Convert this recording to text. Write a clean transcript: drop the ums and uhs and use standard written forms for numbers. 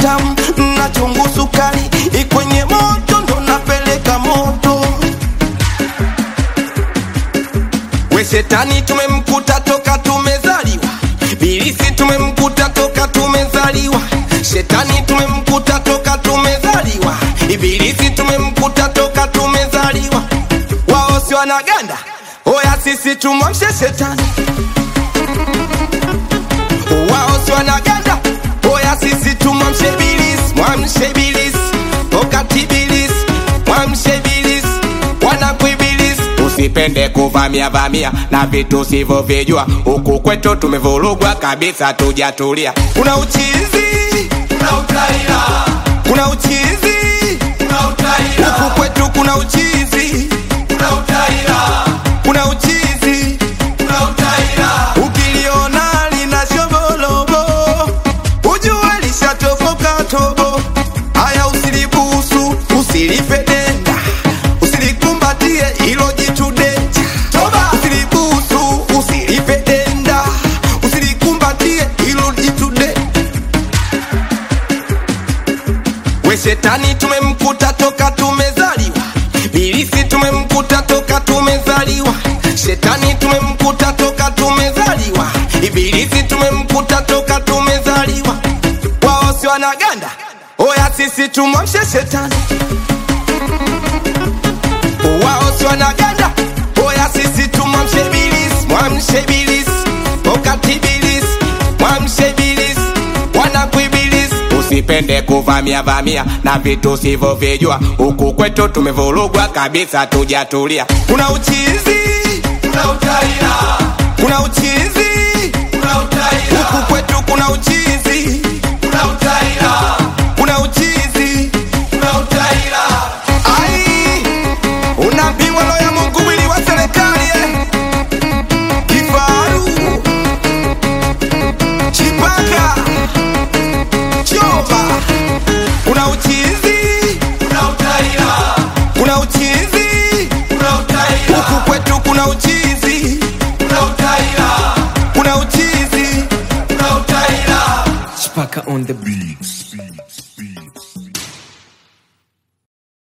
tamu na chungu sukari, ikwenye moto ndo napeleka moto. We shetani tumemkuta toka tumezaliwa, bilisi tumemkuta toka tumezaliwa. Shetani tumemkuta toka tumezaliwa, ibilisi tumemkuta toka tumezaliwa. Wao si wanaganda, oya sisi tumwamshe shetani. Wao si wanaganda, oya sisi tumwamshe bilisi. Mwamshe bilisi, wakati bilisi, mwamshe bilisi, wanakuibilisi. Usipende kuvamia vamia na vitu sivyo vijua, huku kwetu tumevurugwa kabisa, tujatulia. Kuna uchizi, kuna utaila, kuna uchizi, kuna utaila. Huku kwetu kuna uchizi, kuna utaila, kuna uchizi, kuna utaila. Ukiliona lina shobolobo, ujue lishatoboka tobo. Haya usilibusu, usilipe denda, usilikumbatie ilo jitu denja. Usilibusu, usilipe denda, usilikumbatie ilo jitu denja. We shetani tumemkuta toka tumezaliwa, bilisi tumemkuta toka tumezaliwa. Shetani tumemkuta toka tumezaliwa, ibilisi tumemkuta toka tumezaliwa. Wao si wanaganda, oya sisi tumwamshe shetani. Wao si wanaganda, oya sisi tumwamshe bilisi. Mwamshe bilisi, wakati bilisi, mwamshe bilisi, wanakuibilisi. Usipende kuvamia vamia na vitu sivyo vijua, huku kwetu tumevurugwa kabisa, tujatulia. Kuna uchizi, kuna utaila, kuna uchizi, kuna utaila. Huku kwetu kuna uchizi, kuna utaila, kuna uchizi, kuna utaila. Ai, unapimwa roho ya Mungu mwili wa serikali Kifaru, Chipaka, Choba. Kuna uchizi, kuna utaila, kuna uchizi, kuna utaila. Huku kwetu kuna uchizi, kuna utaila, kuna uchizi, kuna utaila. Chipaka on the beats.